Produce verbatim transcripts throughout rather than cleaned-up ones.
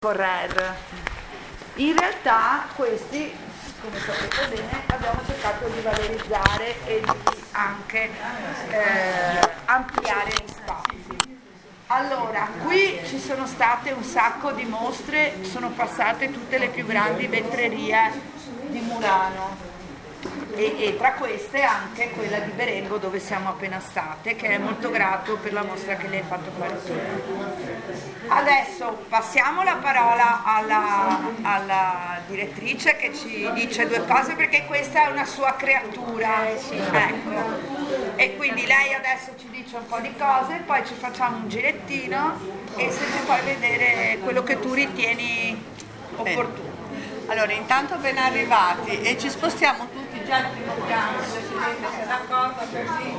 Correr. In realtà questi, come sapete bene, abbiamo cercato di valorizzare e di anche eh, ampliare gli spazi. Allora, qui ci sono state un sacco di mostre, sono passate tutte le più grandi vetrerie di Murano e, e tra queste anche quella di Berengo dove siamo appena state, che è molto grato per la mostra che lei ha fatto fare qui. Adesso passiamo la parola alla, alla direttrice che ci dice due cose, perché questa è una sua creatura, ecco. E quindi lei adesso ci dice un po' di cose, poi ci facciamo un girettino e se ci fai vedere quello che tu ritieni opportuno. Allora, intanto ben arrivati e ci spostiamo tutti già al primo piano, Presidente, se d'accordo, così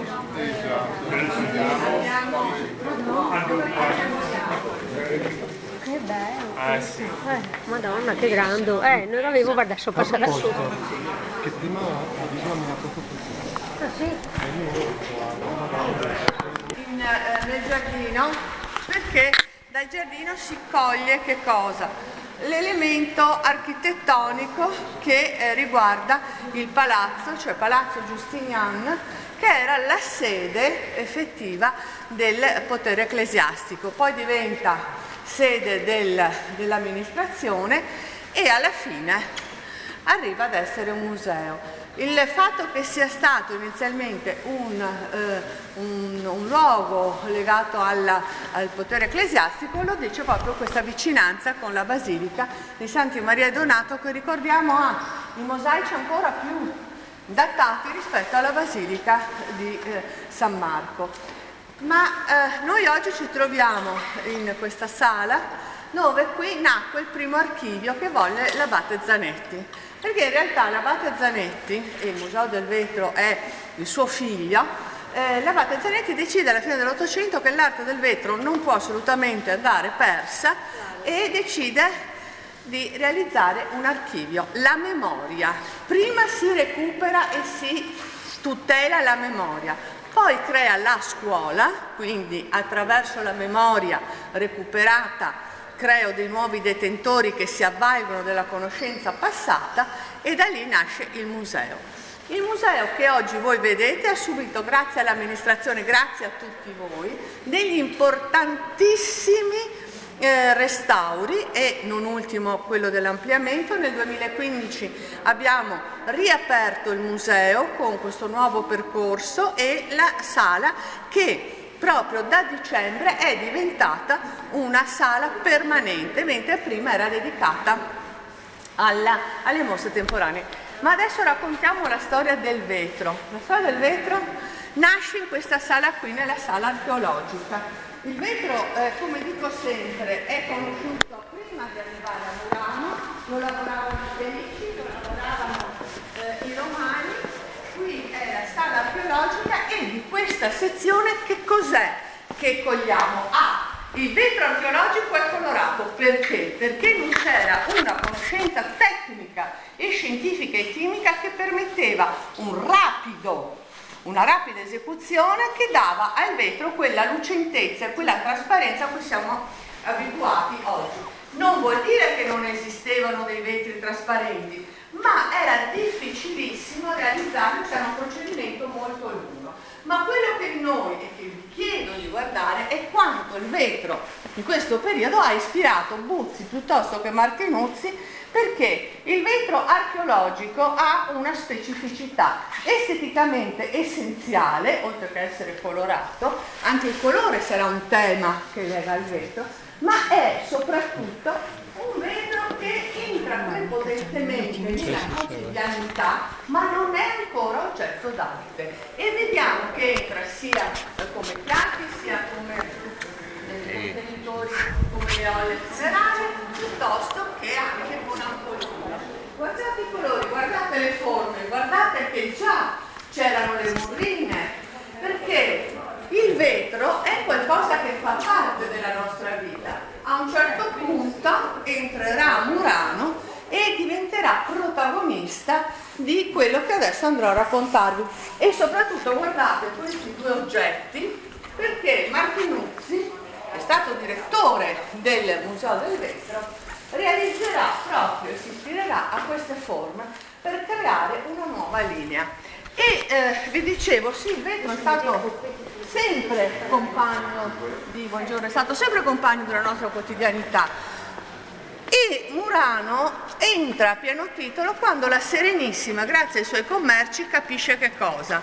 Che bello! Ah sì. Eh, Madonna, che grande! Eh, non l'avevo, guarda, so passare su. Che prima avevamo proprio così. Ah sì? in, eh, nel giardino, perché dal giardino si coglie che cosa? L'elemento architettonico che eh, riguarda il palazzo, cioè Palazzo Giustinian, che era la sede effettiva del potere ecclesiastico, poi diventa sede del, dell'amministrazione e alla fine arriva ad essere un museo. Il fatto che sia stato inizialmente un, eh, un, un luogo legato alla, al potere ecclesiastico lo dice proprio questa vicinanza con la Basilica di Santa Maria e Donato, che ricordiamo ha i mosaici ancora più datati rispetto alla Basilica di eh, San Marco. Ma eh, noi oggi ci troviamo in questa sala dove qui nacque il primo archivio che volle l'abate Zanetti, perché in realtà l'abate Zanetti, e il Museo del Vetro è il suo figlio, eh, l'abate Zanetti decide alla fine dell'Ottocento che l'arte del vetro non può assolutamente andare persa e decide di realizzare un archivio, la memoria. Prima si recupera e si tutela la memoria, poi crea la scuola, quindi attraverso la memoria recuperata creo dei nuovi detentori che si avvalgono della conoscenza passata e da lì nasce il museo. Il museo che oggi voi vedete ha subito, grazie all'amministrazione, grazie a tutti voi, degli importantissimi eh, restauri e non ultimo quello dell'ampliamento. Nel duemilaquindici abbiamo riaperto il museo con questo nuovo percorso e la sala che proprio da dicembre è diventata una sala permanente, mentre prima era dedicata alla, alle mostre temporanee. Ma adesso raccontiamo la storia del vetro. La storia del vetro nasce in questa sala qui, nella sala archeologica. Il vetro, eh, come dico sempre, è conosciuto prima di arrivare a Murano, lo lavoravano i Fenici, lo lavoravano eh, i Romani. Qui è la sala archeologica e di questa sezione che cos'è che cogliamo? Ah, il vetro archeologico è colorato perché? Perché non c'era una conoscenza tecnica e scientifica e chimica che permetteva un rapido, una rapida esecuzione che dava al vetro quella lucentezza e quella trasparenza a cui siamo abituati oggi. Non vuol dire che non esistevano dei vetri trasparenti, ma era difficilissimo realizzarlo, c'era un procedimento molto lungo. Ma quello che noi, e che vi chiedo di guardare, è quanto il vetro in questo periodo ha ispirato Buzzi piuttosto che Martinuzzi, perché il vetro archeologico ha una specificità esteticamente essenziale, oltre che essere colorato, anche il colore sarà un tema che lega al vetro, ma è soprattutto un vetro che entra prepotentemente nella quotidianità, ma non è ancora oggetto d'arte. E vediamo che entra sia come piatti, sia come contenitori, come le olle funerarie, piuttosto che anche con ampollina. Guardate i colori, guardate le forme, guardate che già c'erano le murrine, perché il vetro è qualcosa che fa parte della nostra vita. A un certo punto entrerà a Murano e diventerà protagonista di quello che adesso andrò a raccontarvi. E soprattutto guardate questi due oggetti, perché Martinuzzi è stato direttore del Museo del Vetro linea. E eh, vi dicevo, sì, il vetro è stato sempre compagno di buongiorno, è stato sempre compagno della nostra quotidianità. E Murano entra a pieno titolo quando la Serenissima, grazie ai suoi commerci, capisce che cosa?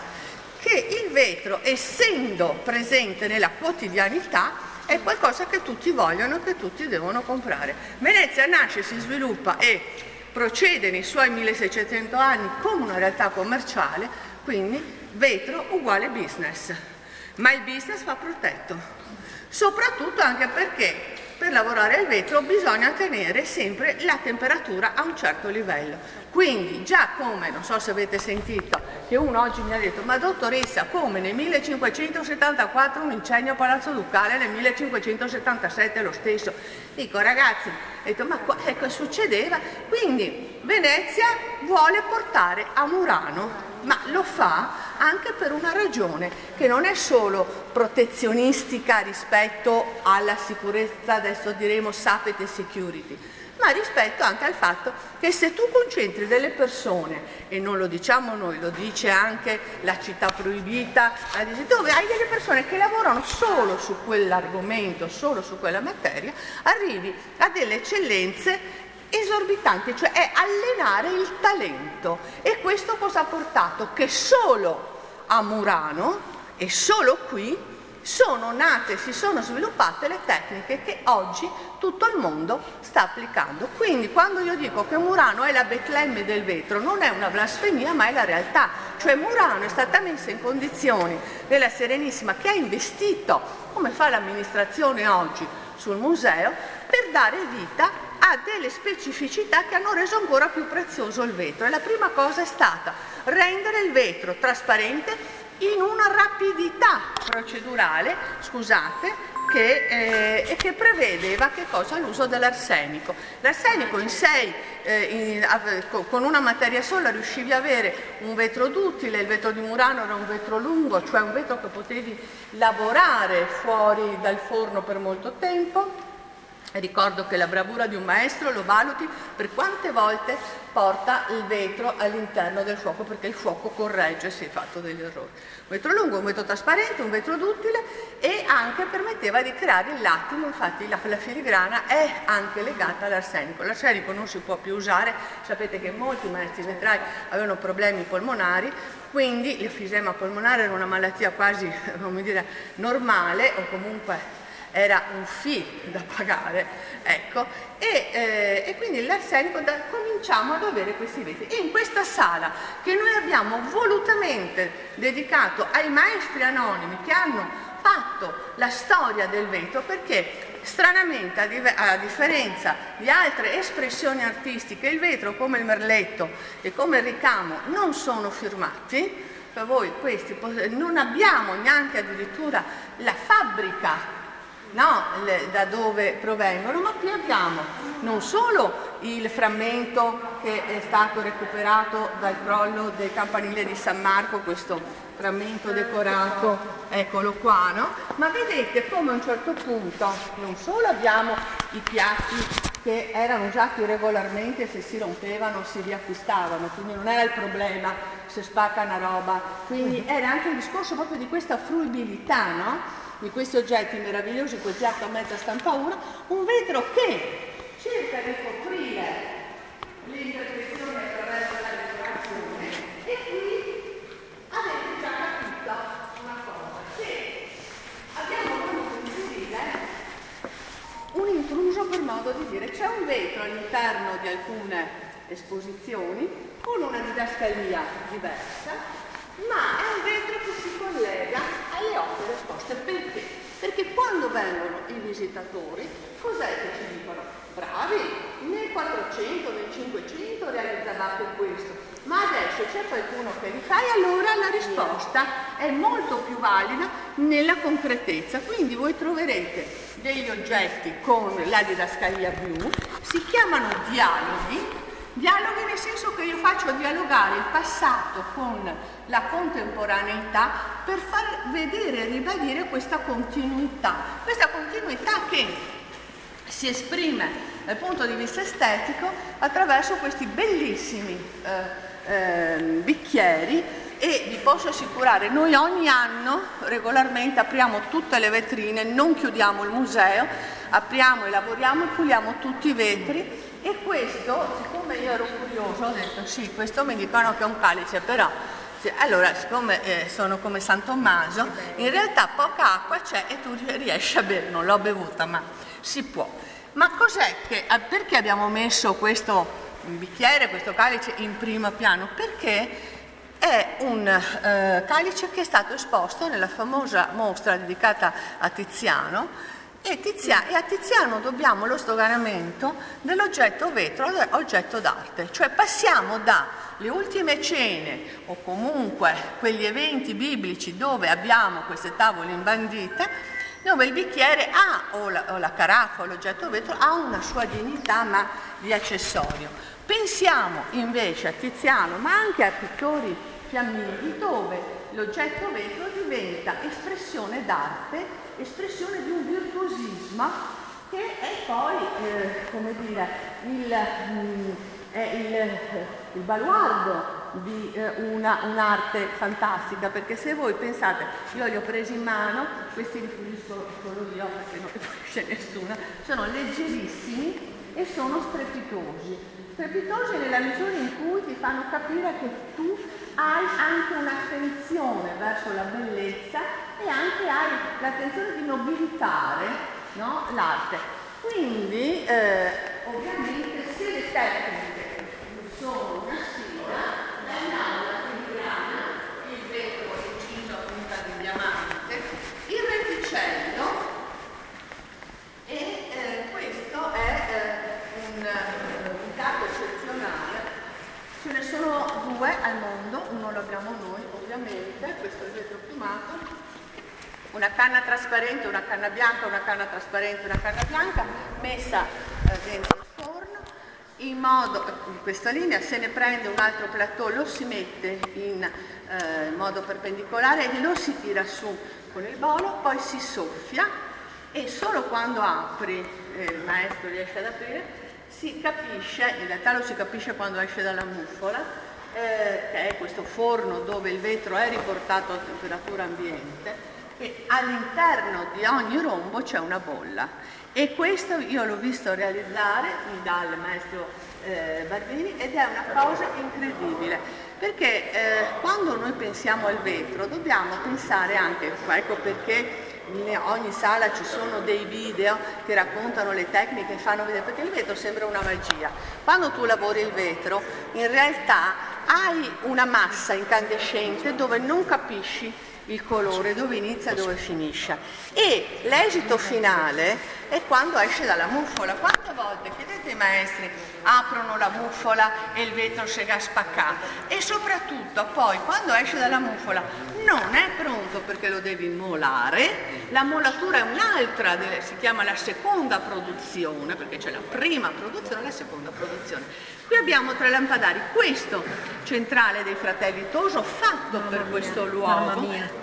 Che il vetro, essendo presente nella quotidianità, è qualcosa che tutti vogliono, che tutti devono comprare. Venezia nasce, si sviluppa e procede nei suoi milleseicento anni come una realtà commerciale, quindi vetro uguale business. Ma il business va protetto, soprattutto anche perché per lavorare al vetro bisogna tenere sempre la temperatura a un certo livello. Quindi già come, non so se avete sentito, che uno oggi mi ha detto: ma dottoressa, come nel millecinquecentosettantaquattro un incendio a Palazzo Ducale, nel millecinquecentosettantasette lo stesso? Dico, ragazzi, ho detto, ma ecco, succedeva. Quindi Venezia vuole portare a Murano, ma lo fa anche per una ragione che non è solo protezionistica rispetto alla sicurezza, adesso diremo safety e security, ma rispetto anche al fatto che se tu concentri delle persone, e non lo diciamo noi, lo dice anche la città proibita, dove hai delle persone che lavorano solo su quell'argomento, solo su quella materia, arrivi a delle eccellenze esorbitanti, cioè è allenare il talento. E questo cosa ha portato? Che solo a Murano e solo qui sono nate, si sono sviluppate le tecniche che oggi tutto il mondo sta applicando. Quindi quando io dico che Murano è la Betlemme del vetro, non è una blasfemia, ma è la realtà. Cioè Murano è stata messa in condizioni della Serenissima, che ha investito, come fa l'amministrazione oggi, sul museo, per dare vita a delle specificità che hanno reso ancora più prezioso il vetro. E la prima cosa è stata rendere il vetro trasparente in una rapidità procedurale, scusate, che, eh, e che prevedeva che cosa? L'uso dell'arsenico. L'arsenico in sé, eh, in, con una materia sola riuscivi ad avere un vetro duttile. Il vetro di Murano era un vetro lungo, cioè un vetro che potevi lavorare fuori dal forno per molto tempo. E ricordo che la bravura di un maestro lo valuti per quante volte porta il vetro all'interno del fuoco, perché il fuoco corregge se hai fatto degli errori. Un vetro lungo, un vetro trasparente, un vetro duttile, e anche permetteva di creare il l'attimo. Infatti la, la filigrana è anche legata all'arsenico. L'arsenico non si può più usare, sapete che molti maestri vetrai avevano problemi polmonari, quindi l'efisema polmonare era una malattia quasi, come dire, normale, o comunque era un fee da pagare, ecco, e, eh, e quindi l'arsenico, da, cominciamo ad avere questi vetri. E in questa sala, che noi abbiamo volutamente dedicato ai maestri anonimi che hanno fatto la storia del vetro, perché stranamente, a, div- a differenza di altre espressioni artistiche, il vetro, come il merletto e come il ricamo, non sono firmati. Per voi questi non abbiamo neanche addirittura la fabbrica, no, le, da dove provengono, ma qui abbiamo non solo il frammento che è stato recuperato dal crollo del campanile di San Marco, questo frammento decorato, eccolo qua, no? Ma vedete come a un certo punto non solo abbiamo i piatti che erano usati regolarmente, se si rompevano si riacquistavano, quindi non era il problema se spacca una roba, quindi era anche il discorso proprio di questa fruibilità, no? Di questi oggetti meravigliosi, quel piatto a mezza stampaura, un vetro che cerca di coprire l'imperfezione attraverso la decorazione. E qui avete già capito una cosa, che abbiamo voluto inserire un intruso, per modo di dire. C'è un vetro all'interno di alcune esposizioni con una didascalia diversa, ma è un vetro che si collega alle opere esposte. Perché? Perché quando vengono i visitatori, cos'è che ci dicono? Bravi, nel quattrocento, nel cinquecento realizzavate questo, ma adesso c'è qualcuno che li fa, e allora la risposta è molto più valida nella concretezza. Quindi voi troverete degli oggetti con la didascalia blu, si chiamano dialoghi, dialoghi nel senso che io faccio dialogare il passato con la contemporaneità per far vedere e ribadire questa continuità, questa continuità che si esprime dal punto di vista estetico attraverso questi bellissimi eh, eh, bicchieri. E vi posso assicurare, noi ogni anno regolarmente apriamo tutte le vetrine, non chiudiamo il museo, apriamo e lavoriamo e puliamo tutti i vetri. E questo, siccome io ero curioso, ho detto sì, questo mi dicono che è un calice, però allora siccome eh, sono come San Tommaso, in realtà poca acqua c'è e tu riesci a bere, non l'ho bevuta ma si può. Ma cos'è che, perché abbiamo messo questo bicchiere, questo calice in primo piano? Perché è un eh, calice che è stato esposto nella famosa mostra dedicata a Tiziano e, Tizia- e a Tiziano dobbiamo lo sdoganamento dell'oggetto vetro all'oggetto d'arte, cioè passiamo dalle ultime cene o comunque quegli eventi biblici dove abbiamo queste tavole imbandite, dove il bicchiere ha, o la, o la caraffa o l'oggetto vetro ha una sua dignità ma di accessorio. Pensiamo invece a Tiziano, ma anche a pittori fiamminghi, dove l'oggetto vetro diventa espressione d'arte, espressione di un virtuosismo che è poi, eh, come dire, il, mh, è il, il baluardo di eh, una, un'arte fantastica, perché se voi pensate, io li ho presi in mano, questi li pulisco solo io perché non li pulisce nessuno, sono leggerissimi e sono strepitosi. Strepitosi nella misura in cui ti fanno capire che tu hai anche un'attenzione verso la bellezza e anche hai l'attenzione di nobilitare, no, l'arte. Quindi, eh, ovviamente, se le tecniche sono una sfida, andiamo alla filigrana, il vetro inciso a punta di diamante, il reticello e eh, questo è eh, un... eccezionale. Ce ne sono due al mondo, uno lo abbiamo noi ovviamente, questo è il vetro piumato, una canna trasparente, una canna bianca, una canna trasparente, una canna bianca messa eh, dentro il forno in modo, in questa linea se ne prende un altro plateau, lo si mette in eh, modo perpendicolare e lo si tira su con il bolo, poi si soffia e solo quando apri, eh, il maestro riesce ad aprire, si capisce, in realtà lo si capisce quando esce dalla muffola, eh, che è questo forno dove il vetro è riportato a temperatura ambiente e all'interno di ogni rombo c'è una bolla. E questo io l'ho visto realizzare dal maestro eh, Barbini ed è una cosa incredibile, perché eh, quando noi pensiamo al vetro dobbiamo pensare anche, ecco perché in ogni sala ci sono dei video che raccontano le tecniche, fanno vedere, perché il vetro sembra una magia. Quando tu lavori il vetro, in realtà hai una massa incandescente dove non capisci il colore, dove inizia e dove finisce. E l'esito finale è quando esce dalla muffola. Quante volte, chiedete ai maestri, aprono la muffola e il vetro si è spaccato. E soprattutto poi quando esce dalla muffola non è pronto perché lo devi molare, la molatura è un'altra, si chiama la seconda produzione, perché c'è la prima produzione e la seconda produzione. Qui abbiamo tre lampadari, questo centrale dei fratelli Toso fatto per questo luogo,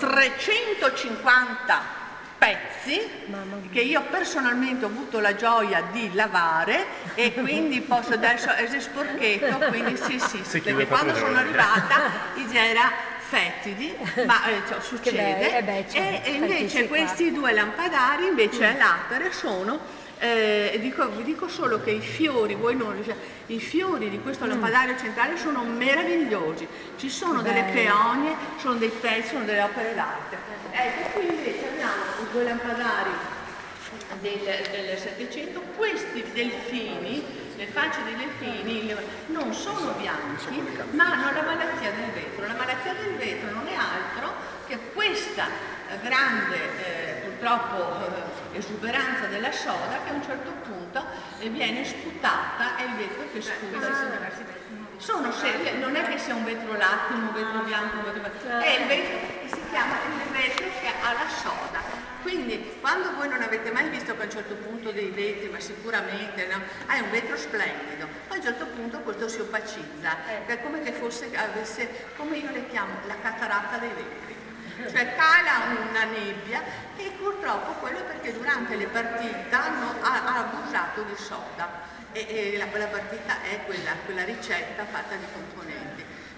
trecentocinquanta pezzi che io personalmente ho avuto la gioia di lavare e quindi posso adesso è sporchetto, quindi sì sì, sì perché quando sono arrivata era fetidi, ma eh, cioè, succede, eh beh, cioè, e, e invece questi qua. Due lampadari invece mm. all'atere sono Eh, dico, vi dico solo che i fiori, voi non, cioè, i fiori di questo lampadario centrale sono meravigliosi, ci sono delle peonie, sono dei pezzi, sono delle opere d'arte. Ecco, qui invece abbiamo i due lampadari del, del Settecento, questi delfini, le facce dei delfini non sono bianchi, ma hanno la malattia del vetro. La malattia del vetro non è altro che questa grande eh, purtroppo eh, esuberanza della soda che a un certo punto eh, viene sputata e il vetro che sputa. Sono serie, non è che sia un vetro lattico, un vetro bianco, un vetro... è il vetro che si chiama il vetro che ha la soda. Quindi quando voi non avete mai visto che a un certo punto dei vetri, ma sicuramente no, hai un vetro splendido, poi a un certo punto questo si opacizza, è come che fosse, avesse, come io le chiamo, la cataratta dei vetri. Cioè cala una nebbia e purtroppo quello è perché durante le partite hanno, ha, ha abusato di soda e, e la, la partita è quella, quella ricetta fatta di componenti.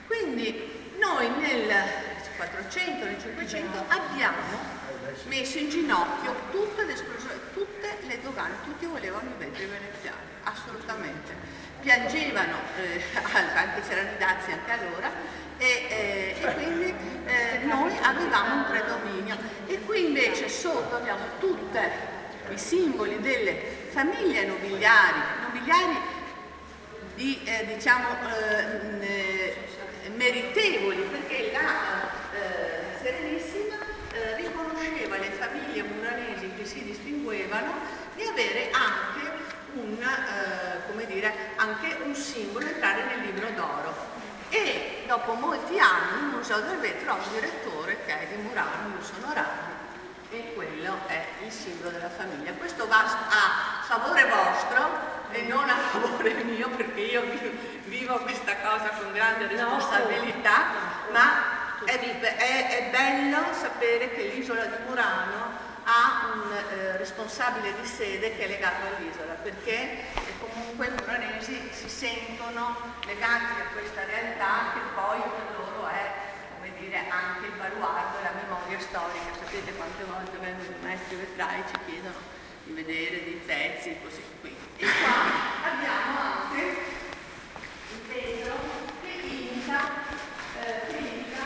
Quindi noi nel quattrocento, nel cinquecento abbiamo messo in ginocchio tutte le, tutte le dogane, tutti volevano i vetri veneziani, assolutamente. Piangevano, eh, anche c'erano i dazi anche allora, e, eh, e quindi eh, noi avevamo un predominio. E qui invece sotto abbiamo tutti i simboli delle famiglie nobiliari, nobiliari di, eh, diciamo, eh, meritevoli, perché la eh, Serenissima eh, riconosceva le famiglie muranesi che si distinguevano di avere anche un, eh, come dire, anche un simbolo, entrare nel libro d'oro. E dopo molti anni il Museo del Vetro ha un direttore che è di Murano, io sono Rani, e quello è il simbolo della famiglia. Questo va a favore vostro e non a favore mio, perché io vivo questa cosa con grande responsabilità, ma è, è, è bello sapere che l'isola di Murano ha un eh, responsabile di sede che è legato all'isola, perché comunque i muranesi si sentono legati a questa realtà che poi per loro è, come dire, anche il baluardo e la memoria storica. Sapete quante volte vengono i maestri vetrai, ci chiedono di vedere dei pezzi e così qui. E qua abbiamo anche il vetro che imita, eh, che imita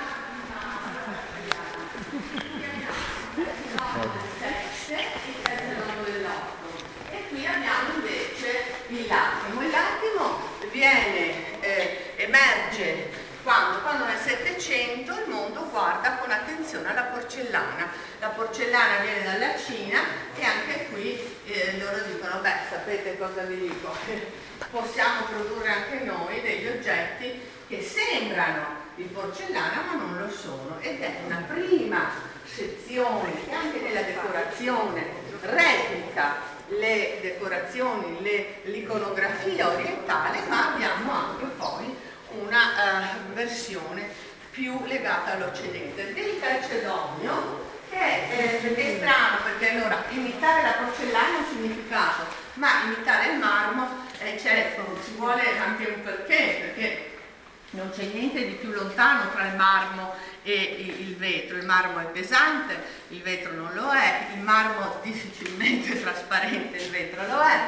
il sette e il calzedonio dell'otto. E qui abbiamo invece il l'attimo. Il l'attimo viene, eh, emerge quando, quando nel Settecento il mondo guarda con attenzione alla porcellana. La porcellana viene dalla Cina e anche qui eh, loro dicono, beh, sapete cosa vi dico? Possiamo produrre anche noi degli oggetti che sembrano di porcellana ma non lo sono, ed è una prima sezione che anche nella decorazione replica le decorazioni, le, l'iconografia orientale, ma abbiamo anche poi una uh, versione più legata all'Occidente. Del calcedonio, che è, eh, è strano, perché allora imitare la porcellana ha un significato, ma imitare il marmo eh, certo, ci vuole anche un perché, perché non c'è niente di più lontano tra il marmo e il vetro. Il marmo è pesante, il vetro non lo è, il marmo difficilmente trasparente, il vetro lo è.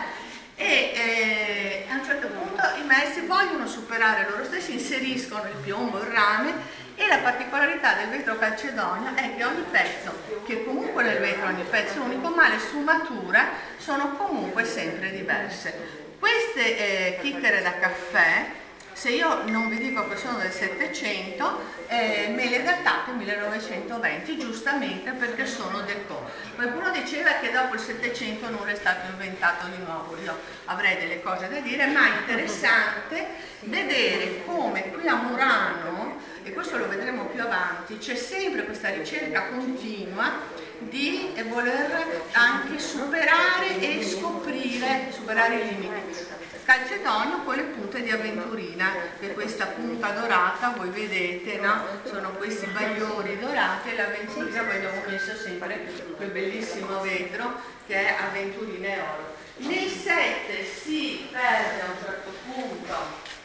E eh, a un certo punto i maestri vogliono superare loro stessi, inseriscono il piombo, il rame, e la particolarità del vetro calcedonio è che ogni pezzo, che comunque nel vetro ogni pezzo è unico, ma le sfumature sono comunque sempre diverse. Queste eh, chicchere da caffè, se io non vi dico che sono del Settecento, eh, me le datate millenovecentoventi, giustamente perché sono déco. Qualcuno diceva che dopo il Settecento non è stato inventato di nuovo, io avrei delle cose da dire, ma è interessante vedere come qui a Murano, e questo lo vedremo più avanti, c'è sempre questa ricerca continua di voler anche superare e scoprire, superare i limiti. Calcedonio con le punte di avventurina, che questa punta dorata, voi vedete, no? Sono questi bagliori dorati, e l'avventurina poi abbiamo messo sempre quel bellissimo vetro che è avventurina e oro. Nel sette si perde a un certo punto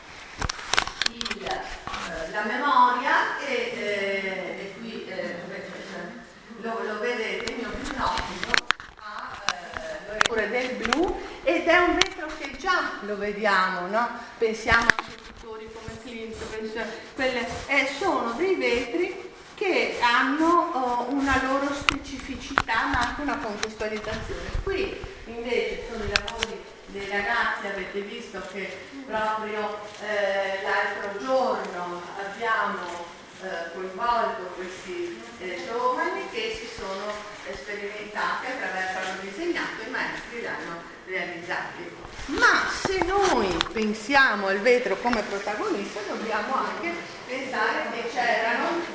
il, eh, la memoria e, eh, e qui eh, lo, lo vedete, il mio binocchio ha eh, del blu, ed è un vetro che già lo vediamo, no? Pensiamo a pittori come Klimt, quelle, eh, sono dei vetri che hanno oh, una loro specificità, ma anche una contestualizzazione. Qui invece sono i lavori dei ragazzi, avete visto che proprio eh, l'altro giorno abbiamo eh, coinvolto questi eh, giovani che si sono eh, sperimentati attraverso, hanno disegnato, i maestri l'hanno realizzati. Ma se noi pensiamo al vetro come protagonista, dobbiamo anche pensare che c'erano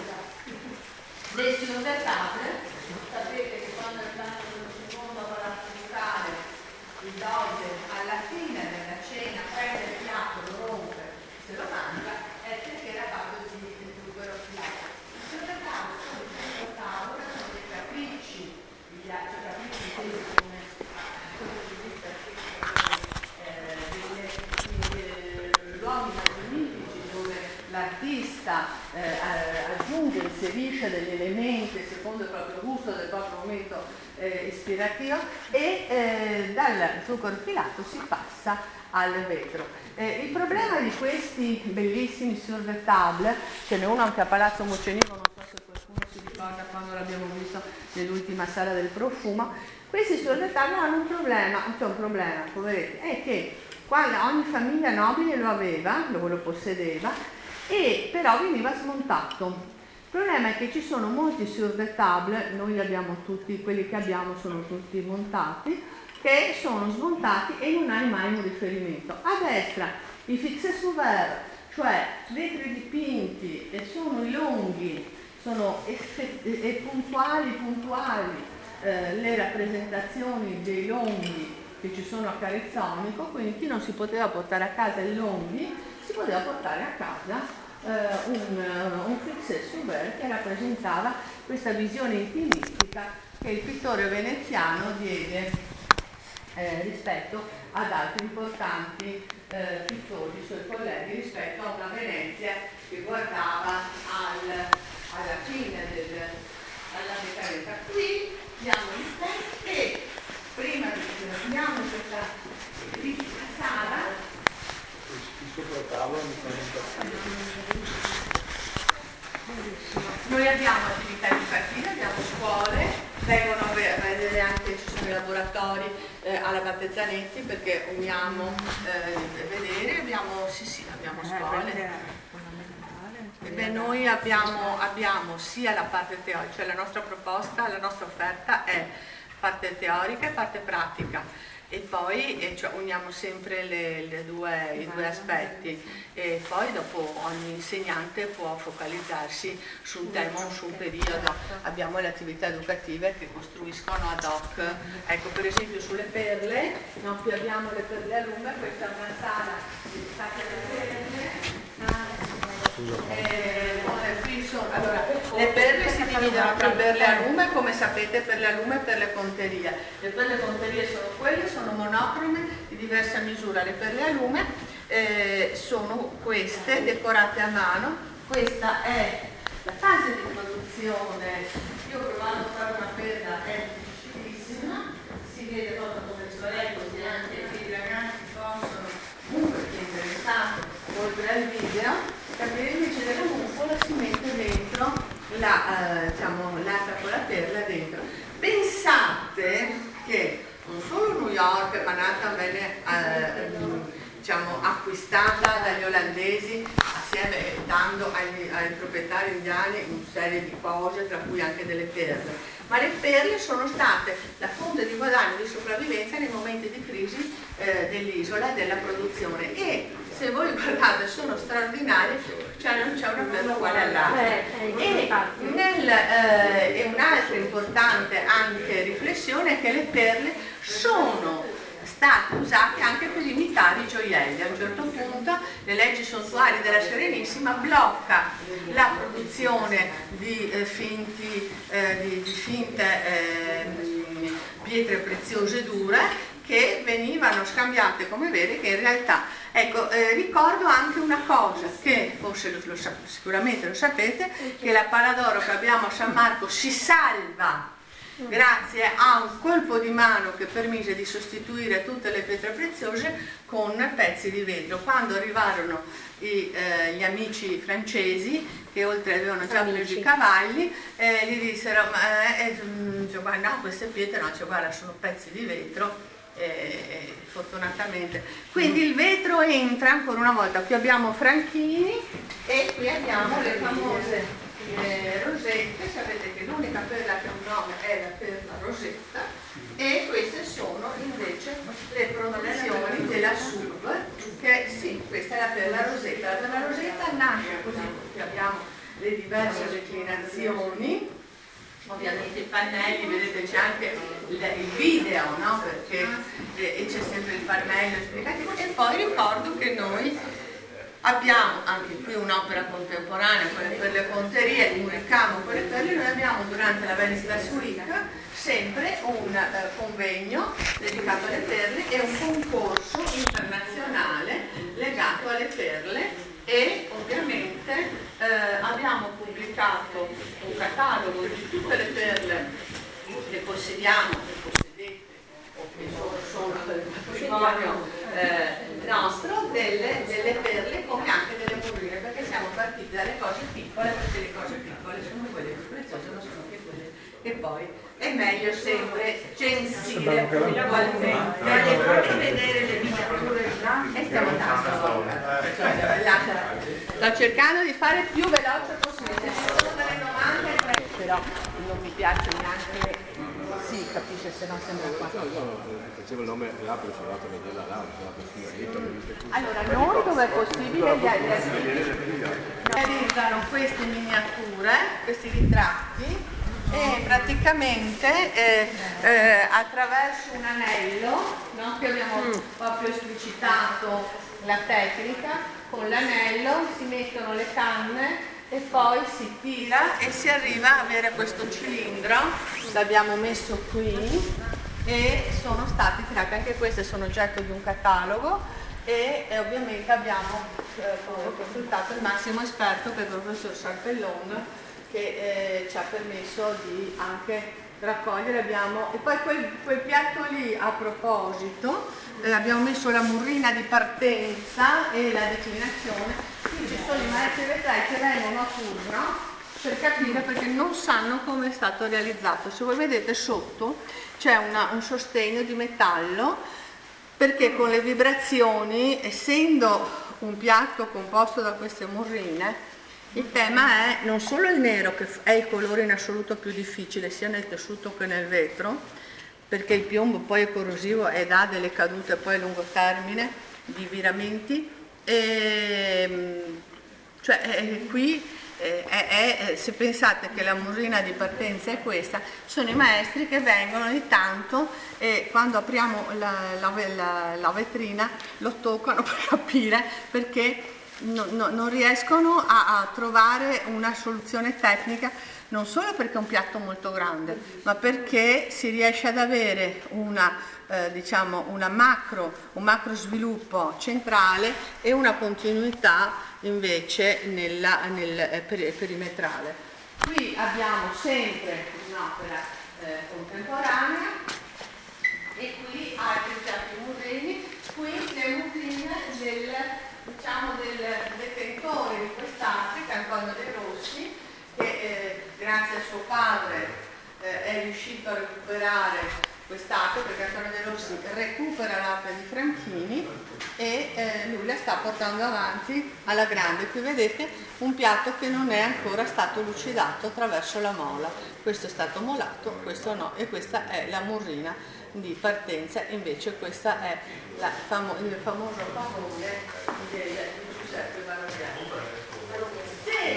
dei silver-table. Sapete che quando è stato il secondo palazzo ducale, il doge alla fine della cena prende il piatto, lo rompe, se lo mangia, è perché era fatto di zucchero filato. Il silver-table sono i silver-table, sono dei capricci, i ghiacci capricci, come luoghi magnifici dove l'artista eh, aggiunge, inserisce degli elementi secondo il proprio gusto, del proprio momento eh, ispirativo, e eh, dal zucchero filato si passa al vetro. Eh, il problema di questi bellissimi sur de table, ce n'è uno anche a Palazzo Mocenigo, non so se qualcuno si ricorda quando l'abbiamo visto nell'ultima sala del profumo. Questi sur de table hanno un problema, cioè un problema, poveretti, è che quando ogni famiglia nobile lo aveva, lo, lo possedeva, e però veniva smontato. Il problema è che ci sono molti sur de table, noi li abbiamo tutti, quelli che abbiamo sono tutti montati, che sono smontati e non hai mai un riferimento. A destra i fixés ouverts, cioè vetri dipinti, e sono i lunghi, sono effett- e puntuali, puntuali eh, le rappresentazioni dei longhi che ci sono a Carezzonico, quindi chi non si poteva portare a casa i longhi si poteva portare a casa eh, un, uh, un fixés ouvert che rappresentava questa visione intimistica che il pittore veneziano diede eh, rispetto ad altri importanti eh, pittori, i suoi colleghi, rispetto a una Venezia che guardava al, alla fine del, alla decadenza. Qui abbiamo il testo e prima di abbiamo questa piccola sala. Noi abbiamo attività educative, abbiamo scuole, vengono a vedere anche, ci sono i laboratori eh, alla Battezzanetti perché uniamo eh, vedere, abbiamo, sì sì, abbiamo scuole. E beh, noi abbiamo, abbiamo sia la parte teorica, cioè la nostra proposta, la nostra offerta è parte teorica e parte pratica. E poi eh, cioè, uniamo sempre le, le due, i due aspetti e poi dopo ogni insegnante può focalizzarsi su un tema o su un periodo. Abbiamo le attività educative che costruiscono ad hoc, ecco per esempio sulle perle, no, qui abbiamo le perle a lunga, questa è una sala dedicata alle perle. Eh, qui sono, allora, le perle si dividono tra perle a lume, come sapete, perle a lume e perle conterie. Le perle conterie sono quelle, sono monocrome di diversa misura. Le perle a lume eh, sono queste decorate a mano. Questa è la fase di produzione. Io ho provato a fare una perla, è difficilissima, si vede proprio come sorelle, così anche i ragazzi possono, comunque chi è interessato, oltre al video, capire invece della muscola si mette dentro la, eh, diciamo, l'asta con la perla dentro. Pensate che non solo New York, Manhattan venne eh, diciamo, acquistata dagli olandesi assieme dando ai, ai proprietari indiani una serie di cose, tra cui anche delle perle. Ma le perle sono state la fonte di guadagno e di sopravvivenza nei momenti di crisi eh, dell'isola e della produzione. E se voi guardate sono straordinarie, cioè non c'è una perla uguale all'altra. E, nel, eh, e un'altra importante anche riflessione è che le perle sono state usate anche per imitare i gioielli. A un certo punto le leggi sontuarie della Serenissima blocca la produzione di, eh, finti, eh, di, di finte eh, pietre preziose dure che venivano scambiate come vere, che in realtà, ecco, eh, ricordo anche una cosa che forse lo, lo, sicuramente lo sapete, che la palla d'oro che abbiamo a San Marco si salva grazie a un colpo di mano che permise di sostituire tutte le pietre preziose con pezzi di vetro. Quando arrivarono i, eh, gli amici francesi, che oltre avevano già preso i cavalli, eh, gli dissero ma, eh, eh, guarda, no, queste pietre no, cioè, guarda, sono pezzi di vetro. Eh, fortunatamente quindi il vetro entra ancora una volta. Qui abbiamo Franchini e qui abbiamo le famose eh, rosette. Sapete che l'unica perla che ha un nome è la perla rosetta, e queste sono invece le produzioni della S U V, che sì, questa è la perla rosetta. La perla rosetta nasce così, qui abbiamo le diverse declinazioni. Ovviamente i pannelli, vedete c'è anche il, il video, no? Perché eh, e c'è sempre il pannello esplicativo. E poi ricordo che noi abbiamo anche qui un'opera contemporanea, quelle per le conterie, un ricamo con le perle. Noi abbiamo durante la Venice Glass Week sempre un eh, convegno dedicato alle perle e un concorso internazionale legato alle perle, e ovviamente possediamo, che possedete o che sono del patrimonio eh, nostro, delle, delle perle come anche delle murrine, perché siamo partiti dalle cose piccole, perché le cose piccole sono quelle più preziose, ma sono anche quelle che poi è meglio sempre censire puntualmente. Voglio farvi vedere le miniature là. E stiamo andando. Sto cercando di fare il più veloce possibile. Se ci sono delle domande, però non mi piace neanche. Sì, capisce, se no sembra qua. Facevo il nome là, però sono andato a vederla là, allora, noi dove è possibile realizzano queste miniature, questi ritratti, e praticamente eh, eh, attraverso un anello, no, che abbiamo proprio esplicitato la tecnica, con l'anello si mettono le canne e poi si tira e si arriva a avere questo cilindro. L'abbiamo messo qui e sono stati tirati, anche queste sono oggetto di un catalogo e, e ovviamente abbiamo eh, consultato il massimo esperto, che è il professor Sarpellon, che eh, ci ha permesso di anche raccogliere. Abbiamo, e poi quel, quel piatto lì, a proposito, eh, abbiamo messo la murrina di partenza e la declinazione. Qui ci sono i maestri vetrai che vengono a turno per capire, perché non sanno come è stato realizzato. Se voi vedete sotto c'è una, un sostegno di metallo, perché con le vibrazioni, essendo un piatto composto da queste murrine, il tema è non solo il nero, che è il colore in assoluto più difficile sia nel tessuto che nel vetro, perché il piombo poi è corrosivo ed ha delle cadute poi a lungo termine di viramenti, e, cioè è, qui è, è, è, se pensate che la murrina di partenza è questa, sono i maestri che vengono ogni tanto e quando apriamo la, la, la, la vetrina lo toccano per capire, perché No, no, non riescono a, a trovare una soluzione tecnica, non solo perché è un piatto molto grande, ma perché si riesce ad avere una, eh, diciamo una macro, un macro sviluppo centrale e una continuità invece nella, nel eh, peri- perimetrale. Qui abbiamo sempre un'opera eh, contemporanea e qui altri piatti murrini, qui le murrine del, diciamo, del detentore di quest'arte, Antonio De Rossi, che eh, grazie a suo padre eh, è riuscito a recuperare quest'arte, perché Antonio De Rossi recupera l'arte di Franchini e eh, lui la sta portando avanti alla grande. Qui vedete un piatto che non è ancora stato lucidato attraverso la mola. Questo è stato molato, questo no, e questa è la murrina di partenza, invece questa è la famo- il famoso pavone di Giuseppe Valoriani. Se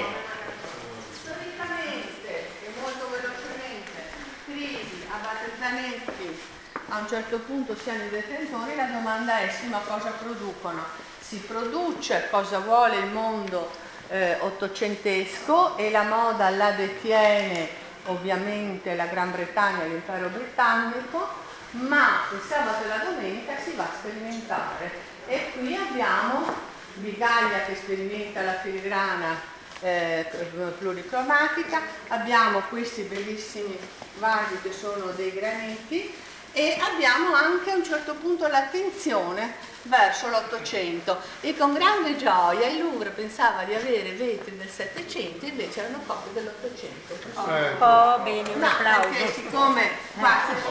storicamente e molto velocemente crisi, abbattezzamenti a un certo punto siano i detentori, la domanda è sì, ma cosa producono? Si produce cosa vuole il mondo eh, ottocentesco, e la moda la detiene ovviamente la Gran Bretagna e l'impero britannico, ma il sabato e la domenica si va a sperimentare, e qui abbiamo Bigaglia che sperimenta la filigrana eh, pluricromatica, abbiamo questi bellissimi vasi che sono dei graniti, e abbiamo anche a un certo punto l'attenzione verso l'Ottocento, e con grande gioia il Louvre pensava di avere vetri del Settecento, invece erano copie dell'Ottocento. Oh, oh bene, un no, applauso. perché siccome qua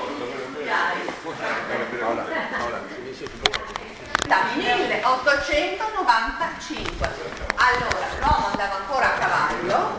da milleottocentonovantacinque, allora l'uomo andava ancora a cavallo,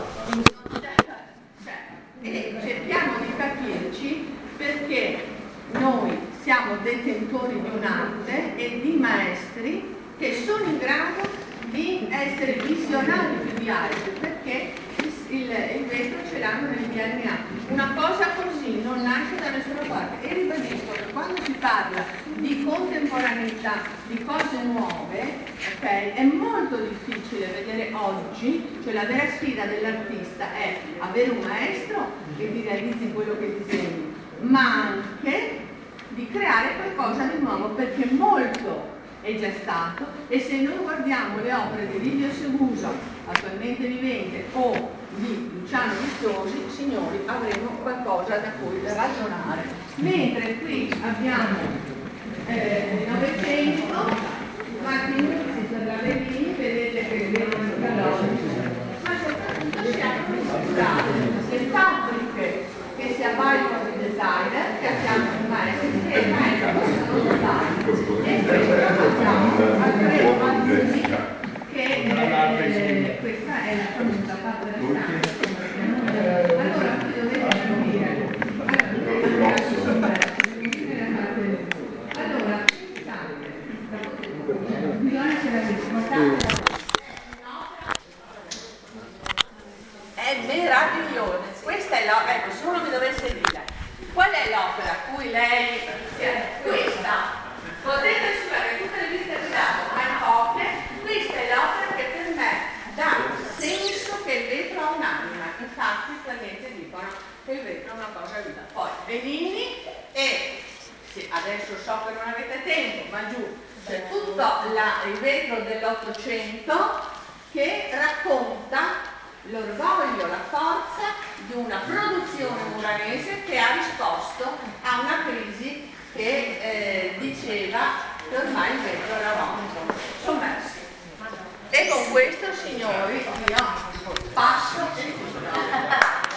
e cerchiamo di capirci perché noi siamo detentori di un'arte e di maestri che sono in grado di essere visionari più di altri, perché il, il, il vetro ce l'hanno nel D N A. Una cosa così non nasce da nessuna parte, e ribadisco che quando si parla di contemporaneità, di cose nuove, okay, è molto difficile vedere oggi, cioè la vera sfida dell'artista è avere un maestro che ti realizzi quello che disegni, ma anche di creare qualcosa di nuovo, perché molto è già stato, e se noi guardiamo le opere di Livio Seguso, attualmente vivente, o di Luciano Viziosi, signori, avremo qualcosa da cui ragionare. Mentre qui abbiamo eh, il Novecento, Martinuzzi per la Bellini, vedete che vengono calorici, ma soprattutto siamo culturali, le fabbriche che si avvalgono di designer, che affiancano il maestro, e il maestro sono designer. E questo facciamo Alfredo Mazzini, che eh, questa è la famosa parte della stanza. Allora, qui dovete capire. Allora, pensate, bisogna che la risposta è meravigliosa. Questa è l'opera, ecco, se uno mi dovesse dire qual è l'opera a cui lei eh, questa potete superare tutte le visite che dato, ma in copia, questa è l'opera che per me dà senso che il vetro ha un'anima. Infatti per niente dicono che il vetro è una cosa viva. Poi Bellini, e sì, adesso so che non avete tempo, ma giù c'è tutto la, il vetro dell'Ottocento che racconta l'orgoglio, la forza di una produzione muranese che ha risposto a una crisi che eh, diceva che ormai il vetro era morto, sommerso. E con questo, signori, io